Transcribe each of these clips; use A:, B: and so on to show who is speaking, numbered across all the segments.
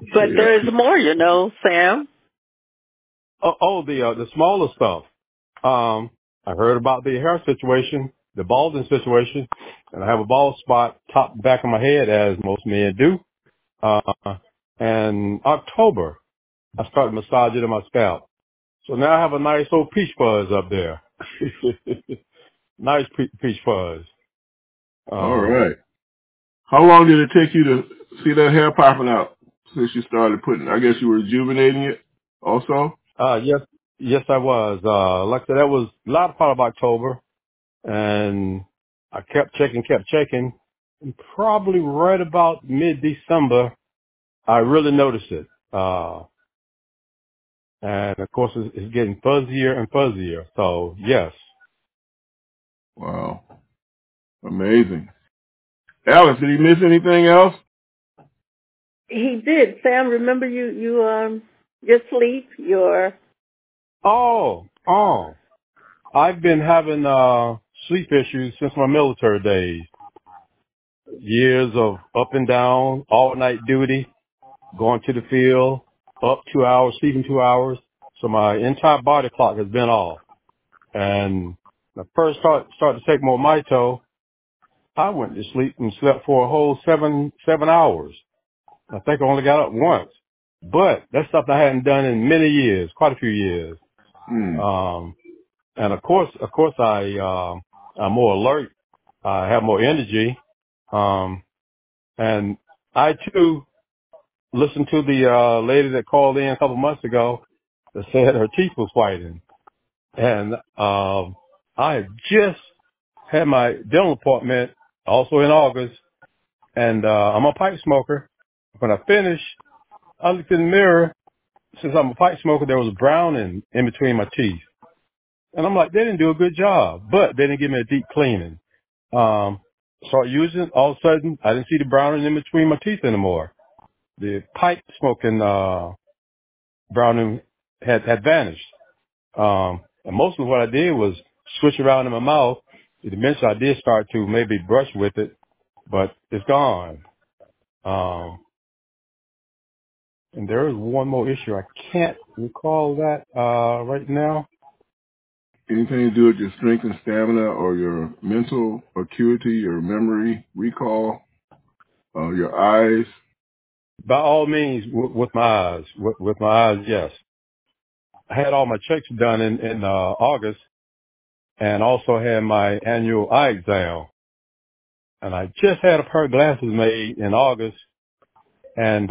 A: But
B: Yeah.
A: there's more, Sam.
C: The smaller stuff. I heard about the hair situation, the balding situation, and I have a bald spot top and back of my head, as most men do. Uh, and October, I started massaging my scalp. So now I have a nice old peach fuzz up there. Nice peach fuzz.
B: All
C: Um,
B: right. How long did it take you to see that hair popping out since you started putting? I guess you were rejuvenating it also.
C: yes, yes, I was. Like I said, that was a lot part of October, and I kept checking. And probably right about mid-December, I really noticed it. And of course, it's getting fuzzier and fuzzier. So yes.
B: Wow. Amazing. Alice, did he miss anything else?
A: He did. Sam, remember your sleep, your
C: Oh, I've been having, sleep issues since my military days. Years of up and down, all night duty, going to the field, up 2 hours, sleeping 2 hours. So my entire body clock has been off. And when I first started to take more Mito, I went to sleep and slept for a whole seven hours. I think I only got up once, but that's something I hadn't done in many years, quite a few years.
B: Hmm.
C: And I'm more alert. I have more energy. And I too listened to the, lady that called in a couple months ago that said her teeth was whitening. And, I had just had my dental appointment also in August, and, I'm a pipe smoker. When I finished, I looked in the mirror. Since I'm a pipe smoker, there was browning in between my teeth. And I'm like, they didn't do a good job, but they didn't give me a deep cleaning. Start using it. All of a sudden, I didn't see the browning in between my teeth anymore. The pipe smoking, browning had vanished. And most of what I did was switch around in my mouth. Eventually I did start to maybe brush with it, but it's gone. Um, and there is one more issue. I can't recall that, right now.
B: Anything to do with your strength and stamina or your mental acuity, your memory, recall, your eyes?
C: By all means, with my eyes, with my eyes, yes. I had all my checks done in August, and also had my annual eye exam. And I just had a pair of glasses made in August, and,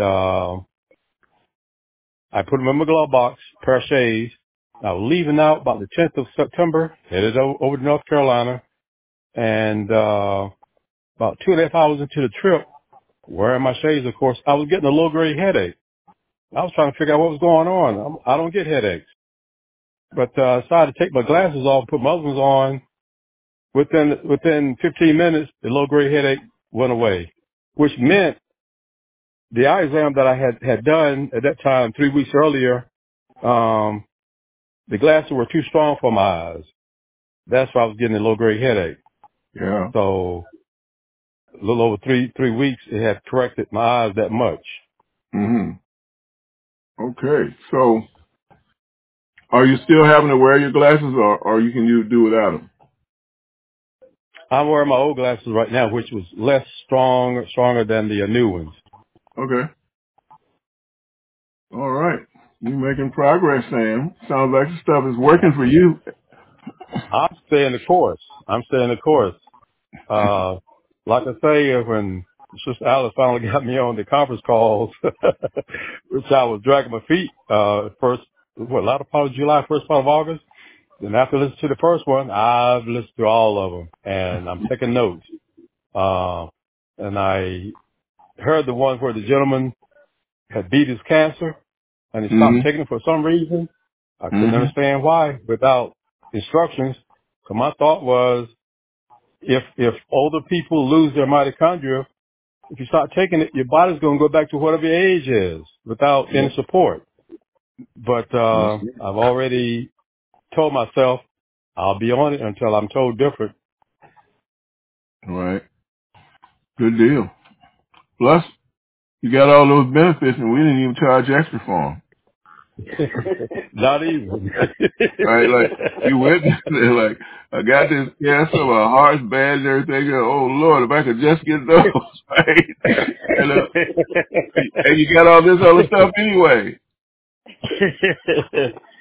C: I put them in my glove box, pair of shades. I was leaving out about the 10th of September, headed over to North Carolina, and, about 2.5 hours into the trip, wearing my shades, of course, I was getting a low-grade headache. I was trying to figure out what was going on. I don't get headaches. But, I decided to take my glasses off, put my other ones on. Within 15 minutes, the low-grade headache went away, which meant the eye exam that I had done at that time 3 weeks earlier, um, the glasses were too strong for my eyes. That's why I was getting a low-grade headache.
B: Yeah.
C: So a little over three weeks, it had corrected my eyes that much.
B: Hmm. Okay. So, are you still having to wear your glasses, or you can do without them?
C: I'm wearing my old glasses right now, which was stronger than the new ones.
B: Okay. All right. You're making progress, Sam. Sounds like the stuff is working for you.
C: I'm staying the course. Uh, like I say, when Sister Alice finally got me on the conference calls, which I was dragging my feet, latter part of July, first part of August. Then after listening to the first one, I've listened to all of them, and I'm taking notes. And I heard the one where the gentleman had beat his cancer, and he stopped
B: Hmm.
C: taking it for some reason. I couldn't
B: Hmm.
C: understand why without instructions. So my thought was, if older people lose their mitochondria, if you start taking it, your body's going to go back to whatever your age is without any
B: Yep.
C: support. But,
B: Yes.
C: I've already told myself I'll be on it until I'm told different.
B: All right. Good deal. Plus, You got all those benefits, and we didn't even charge extra for them.
C: Not even.
B: Right? Like, you went there, like, I got this cancer, my heart's bad and everything. Oh, Lord, if I could just get those, right? And you got all this other stuff anyway.